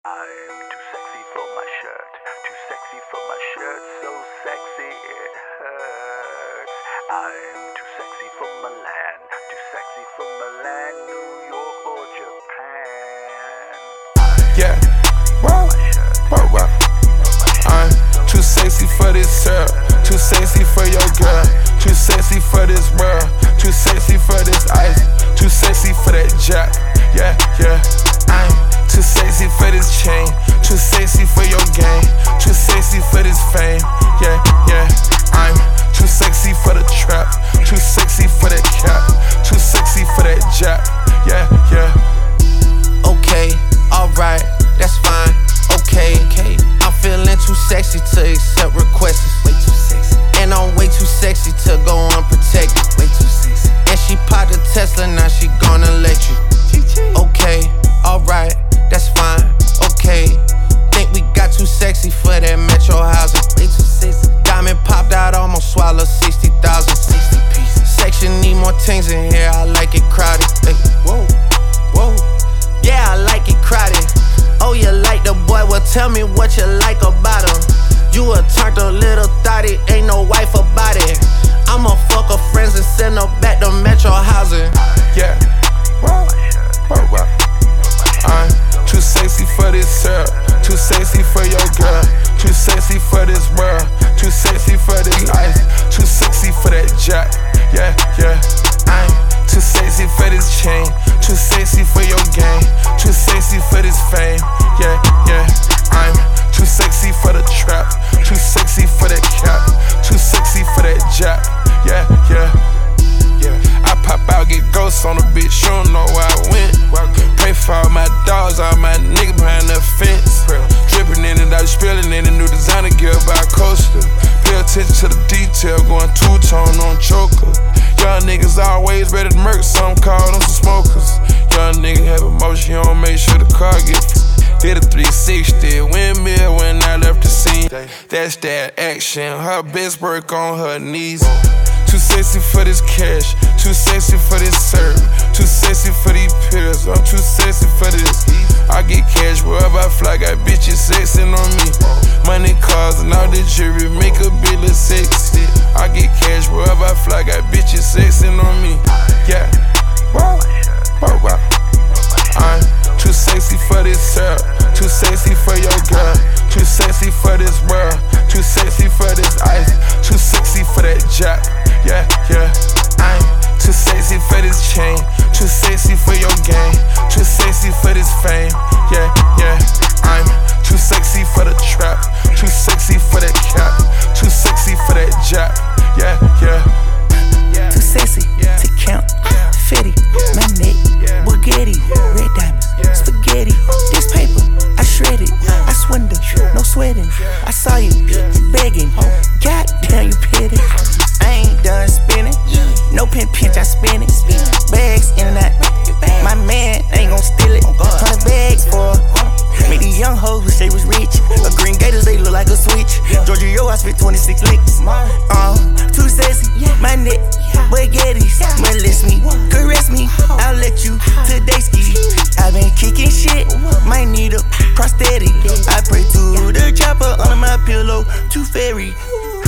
I'm too sexy for my shirt, too sexy for my shirt, so sexy it hurts. I'm too sexy for Milan, too sexy for Milan, New York or Japan. Yeah, wow, wow, wow. I'm too sexy for this syrup, too sexy for your girl, too sexy for this world, too sexy for this ice, too sexy for that jack. Yeah, yeah. I'm too sexy for this chain, too sexy for your game, too sexy for this fame. Yeah, yeah. I'm too sexy for the trap, too sexy for that cap, too sexy for that jack. Yeah, yeah. Okay, alright, that's fine. Okay, I'm feeling too sexy to accept requests. Way too sexy. And I'm way too sexy to go unprotected. Way too sexy. And she popped a Tesla, now she gonna let you. Okay, alright, that's fine. Okay, think we got too sexy for that metro housing. Way too sexy. Diamond popped out, almost swallowed 60,000. 60 pieces. Section need more things in here, I like it crowded. Hey, whoa, whoa. Yeah, I like it crowded. Oh, you like the boy? Well, tell me what you like about him. You a turned a little thotty, ain't no wife about it. I'ma fuck her friends and send her back to metro housing. Yeah, wow, wow, wow. I'm too sexy for this syrup, too sexy for your girl, too sexy for this world, too sexy for this ice, too sexy for that jack. Yeah, yeah. I'm too sexy for this chain, too sexy for your game, too sexy for this fame. Yeah, yeah. I'm too sexy for the trap, too sexy for that cap, too sexy for that jack. Yeah, yeah. Yeah, I pop out, get ghosts on the bitch, you don't know where I went. Pray for all my dogs, all my niggas behind the fence. Dripping in it, I was spilling in the new designer gear by Coaster. Pay attention to the detail, going two-tone on choker. Young niggas always ready to murk, some call them some smokers. Young nigga have emotion, you don't make sure the car gets. Hit a 360, windmill when I left the scene. That's that action, her best work on her knees. Too sexy for this cash, too sexy for this serve, too sexy for these pills, I'm too sexy for this. I get cash wherever I fly, got bitches sexing on me. Money, cars, and all the jewelry make a bill of sexy. I get cash wherever I fly, got bitches sexing on me. Yeah, wow, wow, wow. I'm too sexy for this syrup, too sexy for your girl, too sexy for this world, too sexy for this ice, too sexy for that jack. Yeah, yeah. I'm too sexy for this chain, too sexy for your game, too sexy for this fame. Yeah, yeah. I'm too sexy for the trap, too sexy for that cap, too sexy for that jack. Yeah, yeah. Too sexy to count, Fetty, my neck, Bugatti, red diamonds, spaghetti. This paper, I shred it, I swindle, no sweating. I saw you begging, goddamn you petty. I ain't done spinning, no pinch, I spin it. Bags in and out, my man ain't gon' steal it. 100 bags for made these young hoes wish they was rich. A green gators, they look like a switch. Georgia, yo, I spit 26 licks. Too sexy, my neck, baguettes. Molest me, caress me, I'll let you today ski. I been kicking shit, might need a prosthetic. I pray to the chopper under my pillow, too fairy.